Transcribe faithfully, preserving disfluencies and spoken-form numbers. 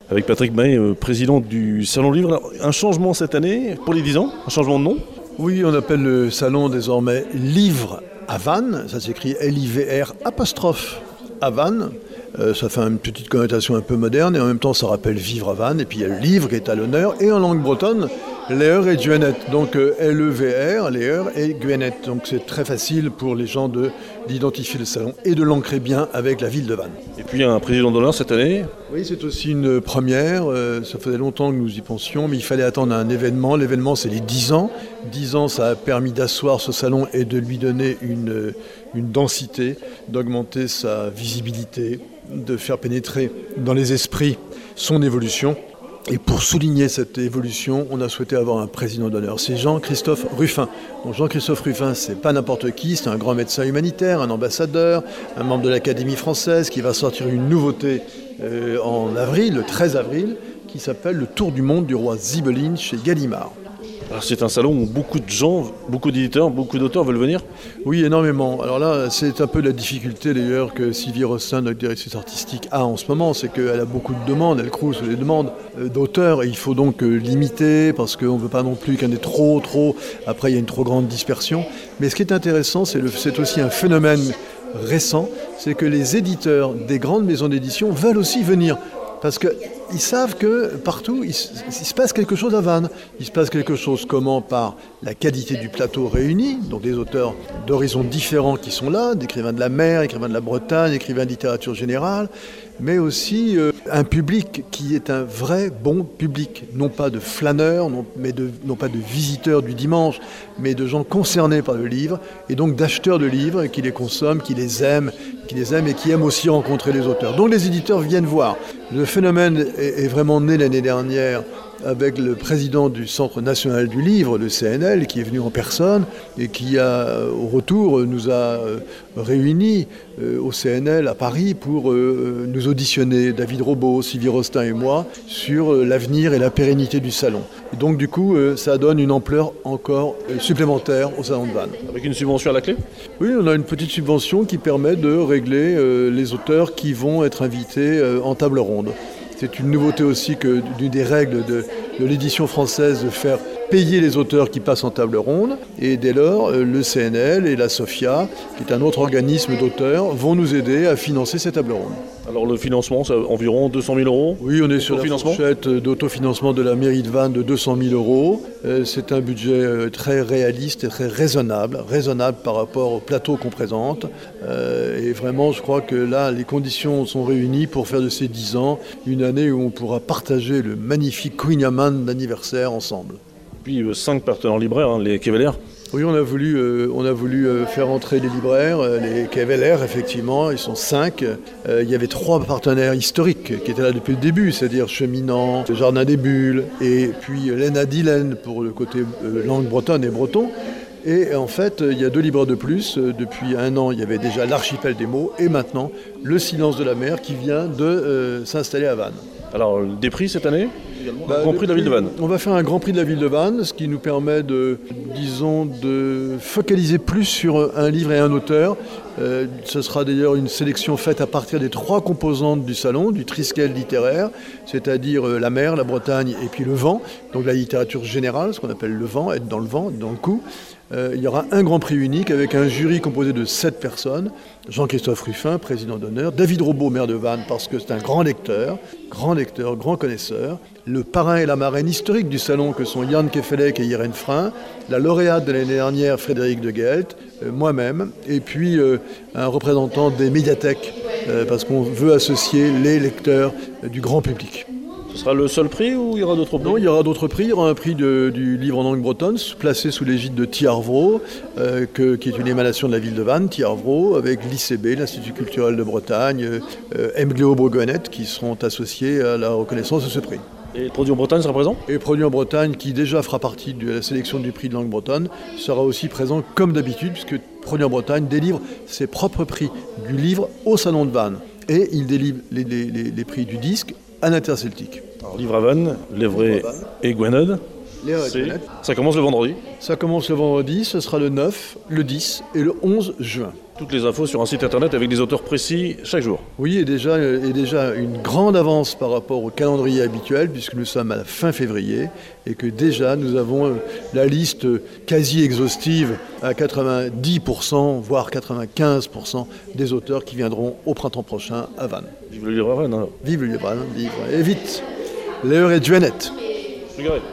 avec Patrick Mahé, euh, président du Salon Livre. Alors, un changement cette année pour les dix ans, un changement de nom. Oui, on appelle le salon désormais Livre à Vannes, ça s'écrit L I V R apostrophe à Vannes. Euh, ça fait une petite connotation un peu moderne et en même temps ça rappelle vivre à Vannes. Et puis il y a le livre qui est à l'honneur et en langue bretonne, Leher et Gwenet. Donc euh, L E V R, Leher et Gwenet. Donc c'est très facile pour les gens de, d'identifier le salon et de l'ancrer bien avec la ville de Vannes. Et puis un président d'honneur cette année. Oui, c'est aussi une première. Euh, ça faisait longtemps que nous y pensions, mais il fallait attendre un événement. L'événement, c'est les dix ans. dix ans, ça a permis d'asseoir ce salon et de lui donner une, une densité, d'augmenter sa visibilité, de faire pénétrer dans les esprits son évolution. Et pour souligner cette évolution, on a souhaité avoir un président d'honneur. C'est Jean-Christophe Ruffin. Donc Jean-Christophe Ruffin, c'est pas n'importe qui, c'est un grand médecin humanitaire, un ambassadeur, un membre de l'Académie française qui va sortir une nouveauté euh, en avril, le treize avril, qui s'appelle Le Tour du monde du roi Zibeline chez Gallimard. Alors c'est un salon où beaucoup de gens, beaucoup d'éditeurs, beaucoup d'auteurs veulent venir. Oui, énormément. Alors là, c'est un peu la difficulté d'ailleurs que Sylvie Rostin, notre directrice artistique, a en ce moment, c'est qu'elle a beaucoup de demandes, elle croule sous les demandes d'auteurs, et il faut donc limiter, parce qu'on ne veut pas non plus qu'il y en ait trop, trop, après il y a une trop grande dispersion. Mais ce qui est intéressant, c'est, le, c'est aussi un phénomène récent, c'est que les éditeurs des grandes maisons d'édition veulent aussi venir. Parce qu'ils savent que partout, il, il se passe quelque chose à Vannes. Il se passe quelque chose comment par la qualité du plateau réuni, donc des auteurs d'horizons différents qui sont là, d'écrivains de la mer, écrivains de la Bretagne, écrivains de littérature générale, mais aussi euh, un public qui est un vrai bon public, non pas de flâneurs, non, mais de, non pas de visiteurs du dimanche, mais de gens concernés par le livre, et donc d'acheteurs de livres qui les consomment, qui les aiment, qui les aiment et qui aiment aussi rencontrer les auteurs. Donc les éditeurs viennent voir. Le phénomène est, est vraiment né l'année dernière avec le président du Centre national du livre, le C N L, qui est venu en personne et qui, a, au retour, nous a réunis au C N L à Paris pour nous auditionner, David Robot, Sylvie Rostin et moi, sur l'avenir et la pérennité du salon. Et donc du coup, ça donne une ampleur encore supplémentaire au salon de Vannes. Avec une subvention à la clé ? Oui, on a une petite subvention qui permet de régler les auteurs qui vont être invités en table ronde. C'est une nouveauté aussi que d'une des règles de, de l'édition française de faire payer les auteurs qui passent en table ronde. Et dès lors, le C N L et la SOFIA, qui est un autre organisme d'auteurs, vont nous aider à financer ces tables rondes. Alors le financement, c'est environ deux cent mille euros ? Oui, on est sur la fourchette d'autofinancement de la mairie de Vannes de deux cent mille euros. C'est un budget très réaliste et très raisonnable, raisonnable par rapport au plateau qu'on présente. Et vraiment, je crois que là, les conditions sont réunies pour faire de ces dix ans une année où on pourra partager le magnifique Queen Yaman d'anniversaire ensemble. Puis cinq partenaires libraires, hein, les Keveler. Oui, on a voulu, euh, on a voulu euh, faire entrer les libraires, euh, les Keveler, effectivement, ils sont cinq. Euh, il y avait trois partenaires historiques qui étaient là depuis le début, c'est-à-dire Cheminant, Jardin des Bulles, et puis Lena Dillon pour le côté euh, langue bretonne et breton. Et en fait, il y a deux libraires de plus. Depuis un an, il y avait déjà l'Archipel des mots, et maintenant, le Silence de la mer qui vient de euh, s'installer à Vannes. Alors, des prix cette année ? Bah, un grand prix de la ville de Vannes. On va faire un grand prix de la ville de Vannes, ce qui nous permet de, disons, de focaliser plus sur un livre et un auteur. Euh, ce sera d'ailleurs une sélection faite à partir des trois composantes du salon, du triskel littéraire, c'est-à-dire euh, la mer, la Bretagne et puis le vent, donc la littérature générale, ce qu'on appelle le vent, être dans le vent, dans le coup. Euh, il y aura un grand prix unique avec un jury composé de sept personnes. Jean-Christophe Ruffin, président d'honneur. David Robot, maire de Vannes, parce que c'est un grand lecteur, grand lecteur, grand connaisseur. Le parrain et la marraine historique du salon, que sont Yann Kefelec et Irène Frein. La lauréate de l'année dernière, Frédéric de Guelt. Euh, moi-même. Et puis euh, un représentant des médiathèques, euh, parce qu'on veut associer les lecteurs euh, du grand public. Ce sera le seul prix ou il y aura d'autres prix ? Non, il y aura d'autres prix. Il y aura un prix de, du livre en langue bretonne, placé sous l'égide de Tiarvro, euh, que, qui est une émanation de la ville de Vannes, Tiarvro, avec l'I C B, l'Institut culturel de Bretagne, euh, M. Gléo Bourgonnet, qui seront associés à la reconnaissance de ce prix. Et le produit en Bretagne sera présent ? Et le produit en Bretagne, qui déjà fera partie de la sélection du prix de langue bretonne, sera aussi présent comme d'habitude, puisque Produit en Bretagne délivre ses propres prix du livre au Salon de Vannes. Et il délivre les, les, les, les prix du disque à l'Interceltique. Alors, livre à Vannes, Lévré et Gwened. Ça commence le vendredi. Ça commence le vendredi, ce sera le neuf, le dix et le onze juin. Toutes les infos sur un site internet avec des auteurs précis chaque jour. Oui, et déjà, et déjà une grande avance par rapport au calendrier habituel, puisque nous sommes à la fin février, et que déjà nous avons la liste quasi exhaustive à quatre-vingt-dix pour cent, voire quatre-vingt-quinze pour cent des auteurs qui viendront au printemps prochain à Vannes. Vive le livre à Rennes. Hein. Vive le livre, hein, vive, et vite, l'heure est juanette.